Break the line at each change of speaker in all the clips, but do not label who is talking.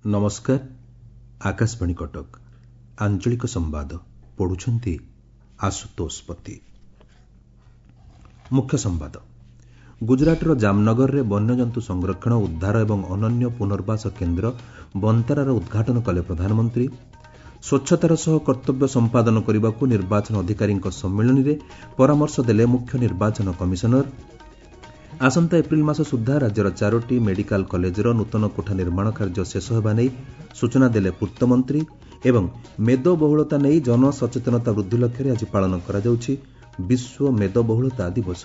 नमस्कार आकाशवाणी कटक आंचलिक संवाद पढ़ुछंती आशुतोष पति। मुख्य संवाद गुजरातर जामनगर में वन्यजंतु संरक्षण उद्धार एवं अनन्य पुनर्वास केन्द्र बंतारार उद्घाटन कले प्रधानमंत्री। स्वच्छतार सह कर्तव्य संपादन करने को निर्वाचन अधिकारी सम्मेलन में परामर्श देले मुख्य निर्वाचन कमिशनर। आसंता एप्रिल मास सुधा राज्यर 4टी मेडिकल कॉलेजर नूतन कोठा निर्माण कार्य शेष होगा नहीं सूचना देले पूर्तमंत्री। एवं मेदबहुलता नहीं जनसचेतनता वृद्धि लक्ष्य आज पालन करा जाउछि विश्व मेदबहुलता दिवस।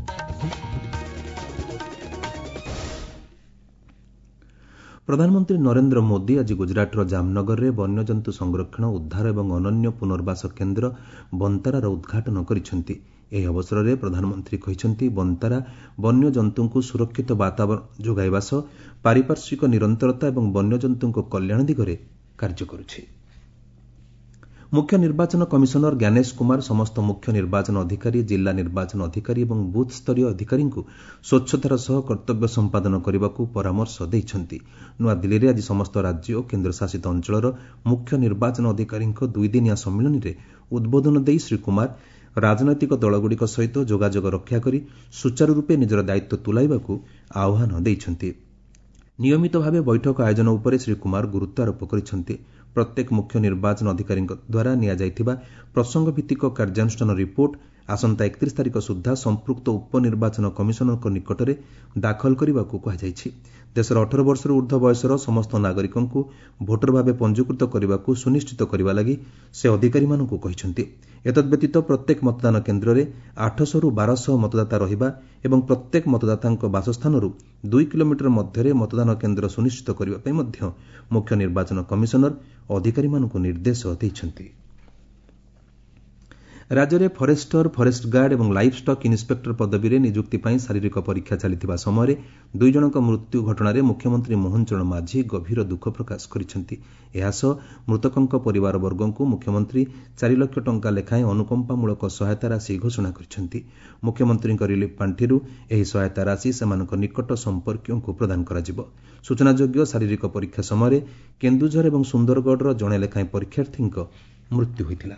प्रधानमंत्री नरेंद्र मोदी आज गुजरातर जामनगर में वन्यजंतु संरक्षण उद्धार एवं अनन्य पुनर्वास केन्द्र बंतारार उद्घाटन करिसेंति। ଏହି ଅବସରରେ ପ୍ରଧାନମନ୍ତ୍ରୀ କହିଛନ୍ତି ବନ୍ତାରା ବନ୍ୟଜନ୍ତୁଙ୍କୁ ସୁରକ୍ଷିତ ବାତାବରଣ ଯୋଗାଇବା ସହ ପାରିପାର୍ଶ୍ୱିକ ନିରନ୍ତରତା ଏବଂ ବନ୍ୟଜନ୍ତୁଙ୍କ କଲ୍ୟାଣ ଦିଗରେ କାର୍ଯ୍ୟ କରୁଛି। ମୁଖ୍ୟ ନିର୍ବାଚନ କମିଶନର ଜ୍ଞାନେଶ କୁମାର ସମସ୍ତ ମୁଖ୍ୟ ନିର୍ବାଚନ ଅଧିକାରୀ ଜିଲ୍ଲା ନିର୍ବାଚନ ଅଧିକାରୀ ଏବଂ ବୁଥ୍ ସ୍ତରୀୟ ଅଧିକାରୀଙ୍କୁ ସ୍ୱଚ୍ଛତାର ସହ କର୍ତ୍ତବ୍ୟ ସମ୍ପାଦନ କରିବାକୁ ପରାମର୍ଶ ଦେଇଛନ୍ତି। ନୂଆଦିଲ୍ଲୀରେ ଆଜି ସମସ୍ତ ରାଜ୍ୟ ଓ କେନ୍ଦ୍ରଶାସିତ ଅଞ୍ଚଳର ମୁଖ୍ୟ ନିର୍ବାଚନ ଅଧିକାରୀଙ୍କ ଦୁଇଦିନିଆ ସମ୍ମିଳନୀରେ ଉଦ୍ବୋଧନ ଦେଇ ଶ୍ରୀ କୁମାର ରାଜନୈତିକ ଦଳଗୁଡ଼ିକ ସହିତ ଯୋଗାଯୋଗ ରକ୍ଷା କରି ସୁଚାରୁରୂପେ ନିଜର ଦାୟିତ୍ୱ ତୁଲାଇବାକୁ ଆହ୍ୱାନ ଦେଇଛନ୍ତି। ନିୟମିତ ଭାବେ ବୈଠକ ଆୟୋଜନ ଉପରେ ଶ୍ରୀ କୁମାର ଗୁରୁତ୍ୱ ଆରୋପ କରିଛନ୍ତି। ପ୍ରତ୍ୟେକ ମୁଖ୍ୟ ନିର୍ବାଚନ ଅଧିକାରୀଙ୍କ ଦ୍ୱାରା ନିଆଯାଇଥିବା ପ୍ରସଙ୍ଗ ଭିତ୍ତିକ କାର୍ଯ୍ୟାନୁଷ୍ଠାନ ରିପୋର୍ଟ ଆସନ୍ତା 31 ତାରିଖ ସୁଦ୍ଧା ସମ୍ପୃକ୍ତ ଉପନିର୍ବାଚନ କମିଶନରଙ୍କ ନିକଟରେ ଦାଖଲ କରିବାକୁ କୁହାଯାଇଛି। ଦେଶର 18 ବର୍ଷରୁ ଉର୍ଦ୍ଧ୍ୱ ବୟସର ସମସ୍ତ ନାଗରିକଙ୍କୁ ଭୋଟର ଭାବେ ପଞ୍ଜୀକୃତ କରିବାକୁ ସୁନିଶ୍ଚିତ କରିବା ଲାଗି ସେ ଅଧିକାରୀମାନଙ୍କୁ କହିଛନ୍ତି। ଏତଦ୍ବ୍ୟତୀତ ପ୍ରତ୍ୟେକ ମତଦାନ କେନ୍ଦ୍ରରେ 800ରୁ 1200 ମତଦାତା ରହିବା ଏବଂ ପ୍ରତ୍ୟେକ ମତଦାତାଙ୍କ ବାସସ୍ଥାନରୁ 2 କିଲୋମିଟର ମଧ୍ୟରେ ମତଦାନ କେନ୍ଦ୍ର ସୁନିଶ୍ଚିତ କରିବା ପାଇଁ ମଧ୍ୟ ମୁଖ୍ୟ ନିର୍ବାଚନ କମିଶନର ଅଧିକାରୀମାନଙ୍କୁ ନିର୍ଦ୍ଦେଶ ଦେଇଛନ୍ତି। ରାଜ୍ୟରେ ଫରେଷ୍ଟର ଫରେଷ୍ଟ ଗାର୍ଡ ଏବଂ ଲାଇଭ୍ ଷ୍ଟକ୍ ଇନ୍ସପେକ୍ଟର ପଦବୀରେ ନିଯୁକ୍ତି ପାଇଁ ଶାରୀରିକ ପରୀକ୍ଷା ଚାଲିଥିବା ସମୟରେ 2 ଜଣଙ୍କ ମୃତ୍ୟୁ ଘଟଣାରେ ମୁଖ୍ୟମନ୍ତ୍ରୀ ମୋହନ ଚରଣ ମାଝୀ ଗଭୀର ଦୁଃଖ ପ୍ରକାଶ କରିଛନ୍ତି। ଏହା ସହ ମୃତକଙ୍କ ପରିବାରବର୍ଗଙ୍କୁ ମୁଖ୍ୟମନ୍ତ୍ରୀ 4 ଲକ୍ଷ ଟଙ୍କା ଲେଖାଏଁ ଅନୁକମ୍ପାମୂଳକ ସହାୟତା ରାଶି ଘୋଷଣା କରିଛନ୍ତି। ମୁଖ୍ୟମନ୍ତ୍ରୀଙ୍କ ରିଲିଫ୍ ପାଣ୍ଠିରୁ ଏହି ସହାୟତା ରାଶି ସେମାନଙ୍କ ନିକଟ ସମ୍ପର୍କୀୟଙ୍କୁ ପ୍ରଦାନ କରାଯିବ। ସୂଚନାଯୋଗ୍ୟ ଶାରୀରିକ ପରୀକ୍ଷା ସମୟରେ କେନ୍ଦୁଝର ଏବଂ ସୁନ୍ଦରଗଡ଼ର ଜଣେ ଲେଖାଏଁ ପରୀକ୍ଷାର୍ଥୀଙ୍କ ମୃତ୍ୟୁ ହୋଇଥିଲା।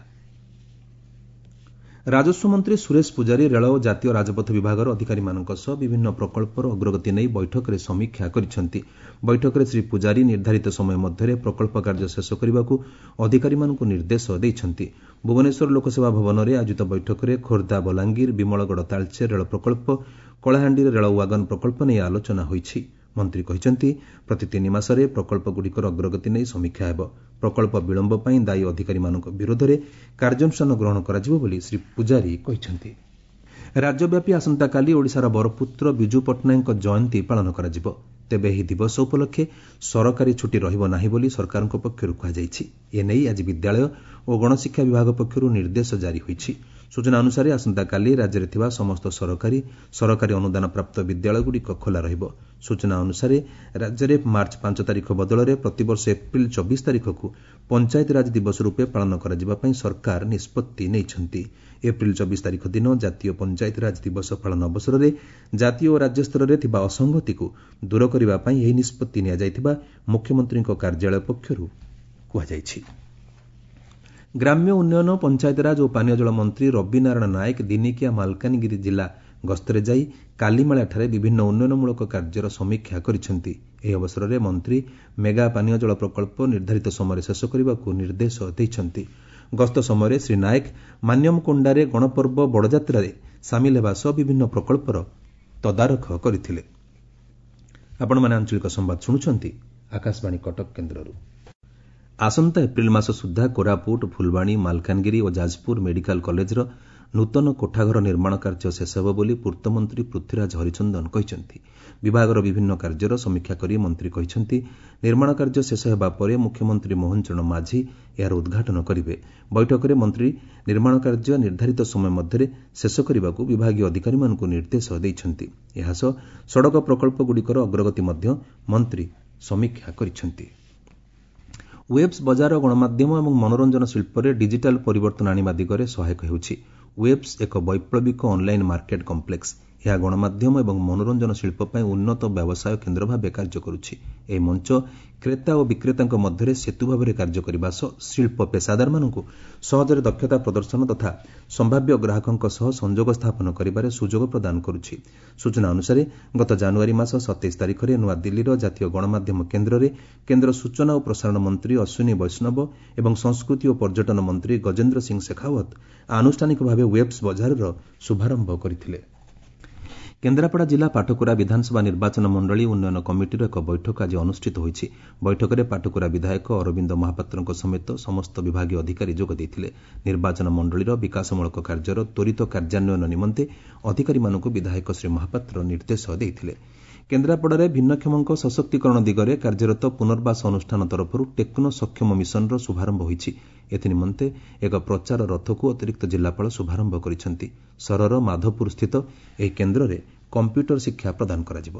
ରାଜସ୍ୱ ମନ୍ତ୍ରୀ ସୁରେଶ ପୂଜାରୀ ରେଳ ଓ ଜାତୀୟ ରାଜପଥ ବିଭାଗର ଅଧିକାରୀମାନଙ୍କ ସହ ବିଭିନ୍ନ ପ୍ରକଳ୍ପର ଅଗ୍ରଗତି ନେଇ ବୈଠକରେ ସମୀକ୍ଷା କରିଛନ୍ତି। ବୈଠକରେ ଶ୍ରୀ ପୂଜାରୀ ନିର୍ଦ୍ଧାରିତ ସମୟ ମଧ୍ୟରେ ପ୍ରକଳ୍ପ କାର୍ଯ୍ୟ ଶେଷ କରିବାକୁ ଅଧିକାରୀମାନଙ୍କୁ ନିର୍ଦ୍ଦେଶ ଦେଇଛନ୍ତି। ଭୁବନେଶ୍ୱର ଲୋକସେବା ଭବନରେ ଆୟୋଜିତ ବୈଠକରେ ଖୋର୍ଦ୍ଧା ବଲାଙ୍ଗୀର ବିମଳଗଡ଼ ତାଳଚେର ରେଳ ପ୍ରକଳ୍ପ କଳାହାଣ୍ଡିରେ ରେଳ ୱାଗନ ପ୍ରକଳ୍ପ ନେଇ ଆଲୋଚନା ହୋଇଛି। ମନ୍ତ୍ରୀ କହିଛନ୍ତି ପ୍ରତି 3 ମାସରେ ପ୍ରକଳ୍ପଗୁଡ଼ିକର ଅଗ୍ରଗତି ନେଇ ସମୀକ୍ଷା ହେବ। ପ୍ରକଳ୍ପ ବିଳମ୍ବ ପାଇଁ ଦାୟୀ ଅଧିକାରୀମାନଙ୍କ ବିରୋଧରେ କାର୍ଯ୍ୟାନୁଷ୍ଠାନ ଗ୍ରହଣ କରାଯିବ ବୋଲି ଶ୍ରୀ ପୂଜାରୀ କହିଛନ୍ତି। ରାଜ୍ୟବ୍ୟାପୀ ଆସନ୍ତାକାଲି ଓଡ଼ିଶାର ବରପୁତ୍ର ବିଜୁ ପଟ୍ଟନାୟକଙ୍କ ଜୟନ୍ତୀ ପାଳନ କରାଯିବ। ତେବେ ଏହି ଦିବସ ଉପଲକ୍ଷେ ସରକାରୀ ଛୁଟି ରହିବ ନାହିଁ ବୋଲି ସରକାରଙ୍କ ପକ୍ଷରୁ କୁହାଯାଇଛି। ଏନେଇ ଆଜି ବିଦ୍ୟାଳୟ ଓ ଗଣଶିକ୍ଷା ବିଭାଗ ପକ୍ଷରୁ ନିର୍ଦ୍ଦେଶ ଜାରି ହୋଇଛି। ସୂଚନା ଅନୁସାରେ ଆସନ୍ତାକାଲି ରାଜ୍ୟରେ ଥିବା ସମସ୍ତ ସରକାରୀ ଅନୁଦାନ ପ୍ରାପ୍ତ ବିଦ୍ୟାଳୟଗୁଡ଼ିକ ଖୋଲା ରହିବ। ସୂଚନା ଅନୁସାରେ ରାଜ୍ୟରେ ମାର୍ଚ୍ଚ 5 ତାରିଖ ବଦଳରେ ପ୍ରତିବର୍ଷ ଏପ୍ରିଲ 24 ତାରିଖକୁ ପଞ୍ଚାୟତିରାଜ ଦିବସ ରୂପେ ପାଳନ କରାଯିବା ପାଇଁ ସରକାର ନିଷ୍ପତ୍ତି ନେଇଛନ୍ତି। ଏପ୍ରିଲ 24 ତାରିଖ ଦିନ ଜାତୀୟ ପଞ୍ଚାୟତିରାଜ ଦିବସ ପାଳନ ଅବସରରେ ଜାତୀୟ ଓ ରାଜ୍ୟ ସ୍ତରରେ ଥିବା ଅସଙ୍ଗତିକୁ ଦୂର କରିବା ପାଇଁ ଏହି ନିଷ୍ପତ୍ତି ନିଆଯାଇଥିବା ମୁଖ୍ୟମନ୍ତ୍ରୀଙ୍କ କାର୍ଯ୍ୟାଳୟ ପକ୍ଷରୁ କୁହାଯାଇଛି। ଗ୍ରାମ୍ୟ ଉନ୍ନୟନ ପଞ୍ଚାୟତିରାଜ ଓ ପାନୀୟ ଜଳ ମନ୍ତ୍ରୀ ରବି ନାରାୟଣ ନାୟକ ଦିନିକିଆ ମାଲକାନଗିରି ଜିଲ୍ଲା ଗସ୍ତରେ ଯାଇ କାଲିମାଳାଠାରେ ବିଭିନ୍ନ ଉନ୍ନୟନମୂଳକ କାର୍ଯ୍ୟର ସମୀକ୍ଷା କରିଛନ୍ତି। ଏହି ଅବସରରେ ମନ୍ତ୍ରୀ ମେଗା ପାନୀୟ ଜଳ ପ୍ରକଳ୍ପ ନିର୍ଦ୍ଧାରିତ ସମୟରେ ଶେଷ କରିବାକୁ ନିର୍ଦ୍ଦେଶ ଦେଇଛନ୍ତି। ଗସ୍ତ ସମୟରେ ଶ୍ରୀ ନାୟକ ମାନ୍ୟମକୋଣ୍ଡାରେ ଗଣପର୍ବ ବଡ଼ଯାତ୍ରାରେ ସାମିଲ ହେବା ସହ ବିଭିନ୍ନ ପ୍ରକଳ୍ପର ତଦାରଖ କରିଥିଲେ। ଆପଣମାନେ ଆଞ୍ଚଳିକ ସମ୍ବାଦ ଶୁଣୁଛନ୍ତି ଆକାଶବାଣୀ କଟକ କେନ୍ଦ୍ରରୁ। ଆସନ୍ତା ଏପ୍ରିଲ ମାସ ସୁଦ୍ଧା କୋରାପୁଟ ଫୁଲବାଣୀ ମାଲକାନଗିରି ଓ ଯାଜପୁର ମେଡିକାଲ କଲେଜର ନୂତନ କୋଠାଘର ନିର୍ମାଣ କାର୍ଯ୍ୟ ଶେଷ ହେବ ବୋଲି ପୂର୍ତ୍ତମନ୍ତ୍ରୀ ପୃଥ୍ୱୀରାଜ ହରିଚନ୍ଦନ କହିଛନ୍ତି। ବିଭାଗର ବିଭିନ୍ନ କାର୍ଯ୍ୟର ସମୀକ୍ଷା କରି ମନ୍ତ୍ରୀ କହିଛନ୍ତି ନିର୍ମାଣ କାର୍ଯ୍ୟ ଶେଷ ହେବା ପରେ ମୁଖ୍ୟମନ୍ତ୍ରୀ ମୋହନ ଚରଣ ମାଝୀ ଏହାର ଉଦ୍ଘାଟନ କରିବେ। ବୈଠକରେ ମନ୍ତ୍ରୀ ନିର୍ମାଣ କାର୍ଯ୍ୟ ନିର୍ଦ୍ଧାରିତ ସମୟ ମଧ୍ୟରେ ଶେଷ କରିବାକୁ ବିଭାଗୀୟ ଅଧିକାରୀମାନଙ୍କୁ ନିର୍ଦ୍ଦେଶ ଦେଇଛନ୍ତି। ଏହାସହ ସଡ଼କ ପ୍ରକଳ୍ପଗୁଡ଼ିକର ଅଗ୍ରଗତି ମଧ୍ୟ ମନ୍ତ୍ରୀ ସମୀକ୍ଷା କରିଛନ୍ତି। ୱେବ୍ସ ବଜାର ଗଣମାଧ୍ୟମ ଏବଂ ମନୋରଞ୍ଜନ ଶିଳ୍ପରେ ଡିଜିଟାଲ ପରିବର୍ତ୍ତନ ଆଣିବା ଦିଗରେ ସହାୟକ ହେଉଛି। ୱେବ୍ସ ଏକ ବୈପ୍ଳବିକ ଅନଲାଇନ୍ ମାର୍କେଟ୍ କମ୍ପ୍ଲେକ୍ସ। ଏହା ଗଣମାଧ୍ୟମ ଏବଂ ମନୋରଞ୍ଜନ ଶିଳ୍ପ ପାଇଁ ଉନ୍ନତ ବ୍ୟବସାୟ କେନ୍ଦ୍ର ଭାବେ କାର୍ଯ୍ୟ କରୁଛି। ଏହି ମଞ୍ଚ କ୍ରେତା ଓ ବିକ୍ରେତାଙ୍କ ମଧ୍ୟରେ ସେତୁ ଭାବରେ କାର୍ଯ୍ୟ କରିବା ସହ ଶିଳ୍ପ ପେସାଦାରମାନଙ୍କୁ ସହଜରେ ଦକ୍ଷତା ପ୍ରଦର୍ଶନ ତଥା ସମ୍ଭାବ୍ୟ ଗ୍ରାହକଙ୍କ ସହ ସଂଯୋଗ ସ୍ଥାପନ କରିବାରେ ସୁଯୋଗ ପ୍ରଦାନ କରୁଛି। ସୂଚନା ଅନୁସାରେ ଗତ ଜାନୁଆରୀ ମାସ 27 ତାରିଖରେ ନୂଆଦିଲ୍ଲୀର ଜାତୀୟ ଗଣମାଧ୍ୟମ କେନ୍ଦ୍ରରେ କେନ୍ଦ୍ର ସୂଚନା ଓ ପ୍ରସାରଣ ମନ୍ତ୍ରୀ ଅଶ୍ୱିନୀ ବୈଷ୍ଣବ ଏବଂ ସଂସ୍କୃତି ଓ ପର୍ଯ୍ୟଟନ ମନ୍ତ୍ରୀ ଗଜେନ୍ଦ୍ର ସିଂ ଶେଖାୱତ ଆନୁଷ୍ଠାନିକ ଭାବେ ୱେବ୍ସ ବଜାରର ଶୁଭାରମ୍ଭ କରିଥିଲେ। କେନ୍ଦ୍ରାପଡ଼ା ଜିଲ୍ଲା ପାଟକୁରା ବିଧାନସଭା ନିର୍ବାଚନ ମଣ୍ଡଳୀ ଉନ୍ନୟନ କମିଟିର ଏକ ବୈଠକ ଆଜି ଅନୁଷ୍ଠିତ ହୋଇଛି। ବୈଠକରେ ପାଟକୁରା ବିଧାୟକ ଅରବିନ୍ଦ ମହାପାତ୍ରଙ୍କ ସମେତ ସମସ୍ତ ବିଭାଗୀୟ ଅଧିକାରୀ ଯୋଗ ଦେଇଥିଲେ। ନିର୍ବାଚନ ମଣ୍ଡଳୀର ବିକାଶମୂଳକ କାର୍ଯ୍ୟର ତ୍ୱରିତ କାର୍ଯ୍ୟାନ୍ୱୟନ ନିମନ୍ତେ ଅଧିକାରୀମାନଙ୍କୁ ବିଧାୟକ ଶ୍ରୀ ମହାପାତ୍ର ନିର୍ଦ୍ଦେଶ ଦେଇଥିଲେ। କେନ୍ଦ୍ରାପଡ଼ାରେ ଭିନ୍ନକ୍ଷମଙ୍କ ସଶକ୍ତିକରଣ ଦିଗରେ କାର୍ଯ୍ୟରତ ପୁନର୍ବାସ ଅନୁଷ୍ଠାନ ତରଫରୁ ଟେକ୍ନୋ ସକ୍ଷମ ମିଶନର ଶୁଭାରମ୍ଭ ହୋଇଛି। ଏଥିନିମନ୍ତେ ଏକ ପ୍ରଚାର ରଥକୁ ଅତିରିକ୍ତ ଜିଲ୍ଲାପାଳ ଶୁଭାରମ୍ଭ କରିଛନ୍ତି। ସହରର ମାଧପୁରସ୍ଥିତ ଏହି କେନ୍ଦ୍ରରେ କମ୍ପ୍ୟୁଟର ଶିକ୍ଷା ପ୍ରଦାନ କରାଯିବ।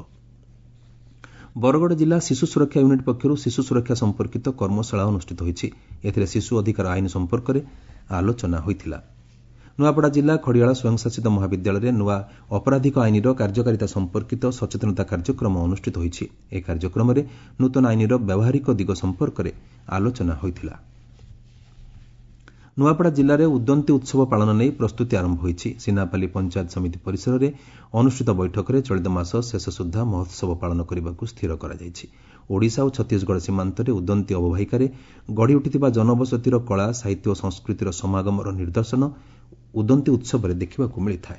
ବରଗଡ଼ ଜିଲ୍ଲା ଶିଶୁ ସୁରକ୍ଷା ୟୁନିଟ୍ ପକ୍ଷରୁ ଶିଶୁ ସୁରକ୍ଷା ସମ୍ପର୍କିତ କର୍ମଶାଳା ଅନୁଷ୍ଠିତ ହୋଇଛି। ଏଥିରେ ଶିଶୁ ଅଧିକାର ଆଇନ ସମ୍ପର୍କରେ ଆଲୋଚନା ହୋଇଥିଲା। ନୂଆପଡ଼ା ଜିଲ୍ଲା ଖଡ଼ିଆଳ ସ୍ୱୟଂଶାସିତ ମହାବିଦ୍ୟାଳୟରେ ନୂଆ ଅପରାଧିକ ଆଇନର କାର୍ଯ୍ୟକାରିତା ସମ୍ପର୍କିତ ସଚେତନତା କାର୍ଯ୍ୟକ୍ରମ ଅନୁଷ୍ଠିତ ହୋଇଛି। ଏହି କାର୍ଯ୍ୟକ୍ରମରେ ନୂତନ ଆଇନର ବ୍ୟବହାରିକ ଦିଗ ସମ୍ପର୍କରେ ଆଲୋଚନା ହୋଇଥିଲା। ନୂଆପଡ଼ା ଜିଲ୍ଲାରେ ଉଦନ୍ତୀ ଉତ୍ସବ ପାଳନ ନେଇ ପ୍ରସ୍ତୁତି ଆରମ୍ଭ ହୋଇଛି। ସିନାପାଲି ପଞ୍ଚାୟତ ସମିତି ପରିସରରେ ଅନୁଷ୍ଠିତ ବୈଠକରେ ଚଳିତ ମାସ ଶେଷ ସୁଦ୍ଧା ମହୋତ୍ସବ ପାଳନ କରିବାକୁ ସ୍ଥିର କରାଯାଇଛି। ଓଡ଼ିଶା ଓ ଛତିଶଗଡ଼ ସୀମାନ୍ତରେ ଉଦନ୍ତୀ ଅବବାହିକାରେ ଗଢ଼ି ଉଠିଥିବା ଜନବସତିର କଳା, ସାହିତ୍ୟ ଓ ସଂସ୍କୃତିର ସମାଗମର ନିଦର୍ଶନ ଉଦନ୍ତୀ ଉତ୍ସବରେ ଦେଖିବାକୁ ମିଳିଥାଏ।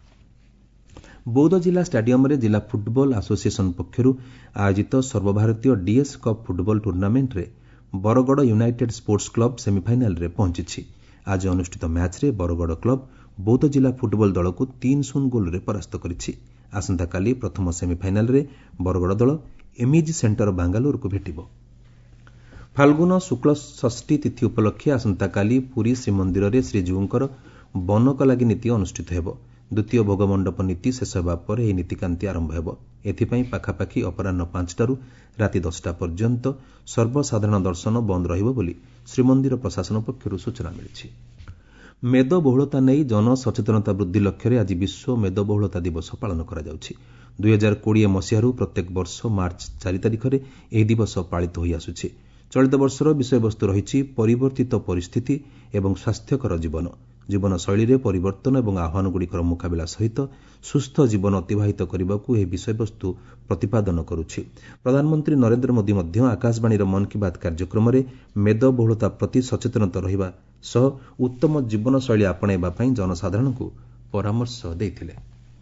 ବୌଦ୍ଧ ଜିଲ୍ଲା ଷ୍ଟାଡିୟମରେ ଜିଲ୍ଲା ଫୁଟବଲ ଆସୋସିଏସନ ପକ୍ଷରୁ ଆୟୋଜିତ ସର୍ବଭାରତୀୟ ଡିଏସ୍ କପ୍ ଫୁଟବଲ ଟୁର୍ଣ୍ଣାମେଣ୍ଟରେ ବରଗଡ଼ ୟୁନାଇଟେଡ୍ ସ୍ପୋର୍ଟସ କ୍ଲବ ସେମିଫାଇନାଲରେ ପହଞ୍ଚିଛି। ଆଜି ଅନୁଷ୍ଠିତ ମ୍ୟାଚ୍ରେ ବରଗଡ଼ କ୍ଲବ ବୌଦ୍ଧ ଜିଲ୍ଲା ଫୁଟବଲ ଦଳକୁ 3-0 ଗୋଲରେ ପରାସ୍ତ କରିଛି। ଆସନ୍ତାକାଲି ପ୍ରଥମ ସେମିଫାଇନାଲରେ ବରଗଡ଼ ଦଳ ଏମ୍ଇଜି ସେଣ୍ଟର ବାଙ୍ଗାଲୋରକୁ ଭେଟିବ। ଫାଲ୍ଗୁନ ଶୁକ୍ଳ ଷଷ୍ଠୀ ତିଥି ଉପଲକ୍ଷେ ଆସନ୍ତାକାଲି ପୁରୀ ଶ୍ରୀମନ୍ଦିରରେ ଶ୍ରୀଜୀଉଙ୍କର ବନକଲାଗି ନୀତି ଅନୁଷ୍ଠିତ ହେବ। ଦ୍ୱିତୀୟ ଭୋଗମଣ୍ଡପ ନୀତି ଶେଷ ହେବା ପରେ ଏହି ନୀତିକାନ୍ତି ଆରମ୍ଭ ହେବ। ଏଥିପାଇଁ ପାଖାପାଖି ଅପରାହ୍ନ 5ଟାରୁ ରାତି 10ଟା ପର୍ଯ୍ୟନ୍ତ ସର୍ବସାଧାରଣ ଦର୍ଶନ ବନ୍ଦ ରହିବ ବୋଲି ଶ୍ରୀମନ୍ଦିର ପ୍ରଶାସନ ପକ୍ଷରୁ ସୂଚନା ମିଳିଛି। ମେଦବହୁଳତା ନେଇ ଜନସଚେତନତା ବୃଦ୍ଧି ଲକ୍ଷ୍ୟରେ ଆଜି ବିଶ୍ୱ ମେଦବହୁଳତା ଦିବସ ପାଳନ କରାଯାଉଛି। 2020 ମସିହାରୁ ପ୍ରତ୍ୟେକ ବର୍ଷ ମାର୍ଚ୍ଚ 4 ତାରିଖରେ ଏହି ଦିବସ ପାଳିତ ହୋଇ ଆସୁଛି। ଚଳିତ ବର୍ଷର ବିଷୟବସ୍ତୁ ରହିଛି ପରିବର୍ତ୍ତିତ ପରିସ୍ଥିତି ଏବଂ ସ୍ୱାସ୍ଥ୍ୟକର ଜୀବନ। ଜୀବନଶୈଳୀରେ ପରିବର୍ତ୍ତନ ଏବଂ ଆହ୍ୱାନଗୁଡ଼ିକର ମୁକାବିଲା ସହିତ ସୁସ୍ଥ ଜୀବନ ଅତିବାହିତ କରିବାକୁ ଏହି ବିଷୟବସ୍ତୁ ପ୍ରତିପାଦନ କରୁଛି। ପ୍ରଧାନମନ୍ତ୍ରୀ ନରେନ୍ଦ୍ର ମୋଦି ମଧ୍ୟ ଆକାଶବାଣୀର ମନ୍ କି ବାତ୍ କାର୍ଯ୍ୟକ୍ରମରେ ମେଦବହୁଳତା ପ୍ରତି ସଚେତନତା ରହିବା ସହ ଉତ୍ତମ ଜୀବନଶୈଳୀ ଆପଣାଇବା ପାଇଁ ଜନସାଧାରଣଙ୍କୁ ପରାମର୍ଶ ଦେଇଥିଲେ।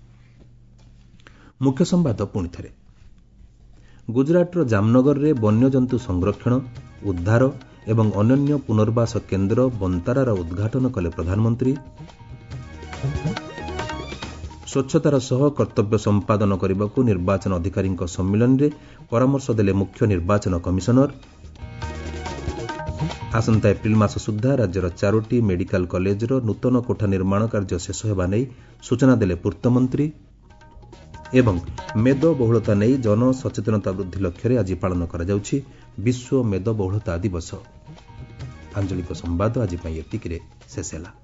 ମୁଖ୍ୟ ସମ୍ବାଦ ପୁଣିଥରେ। ଗୁଜରାଟର ଜାମନଗରରେ ବନ୍ୟଜନ୍ତୁ ସଂରକ୍ଷଣ, ଉଦ୍ଧାର ଏବଂ ଅନନ୍ୟ ପୁନର୍ବାସ କେନ୍ଦ୍ର ବନ୍ତାରାର ଉଦ୍ଘାଟନ କଲେ ପ୍ରଧାନମନ୍ତ୍ରୀ। ସ୍ୱଚ୍ଛତାର ସହ କର୍ତ୍ତବ୍ୟ ସମ୍ପାଦନ କରିବାକୁ ନିର୍ବାଚନ ଅଧିକାରୀଙ୍କ ସମ୍ମିଳନୀରେ ପରାମର୍ଶ ଦେଲେ ମୁଖ୍ୟ ନିର୍ବାଚନ କମିଶନର। ଆସନ୍ତା ଏପ୍ରିଲ ମାସ ସୁଦ୍ଧା ରାଜ୍ୟର 4ଟି ମେଡିକାଲ କଲେଜର ନୂତନ କୋଠା ନିର୍ମାଣ କାର୍ଯ୍ୟ ଶେଷ ହେବା ନେଇ ସୂଚନା ଦେଲେ ପୂର୍ତ୍ତମନ୍ତ୍ରୀ। ଏବଂ ମେଦବହୁଳତା ନେଇ ଜନସଚେତନତା ବୃଦ୍ଧି ଲକ୍ଷ୍ୟରେ ଆଜି ପାଳନ କରାଯାଉଛି ବିଶ୍ୱ ମେଦବହୁଳତା ଦିବସ। ଆଞ୍ଚଳିକ ସମ୍ବାଦ ଆଜି ପାଇଁ ଏତିକିରେ ଶେଷ ହେଲା।